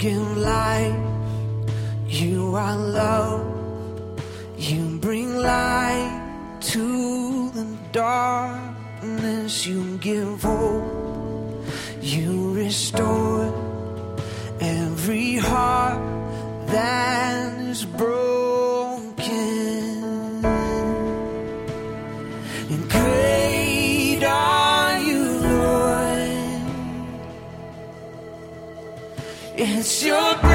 give life, you are love. You bring light to the darkness, you give hope, you restore every heart that is broken. And great are you, Lord. It's your breath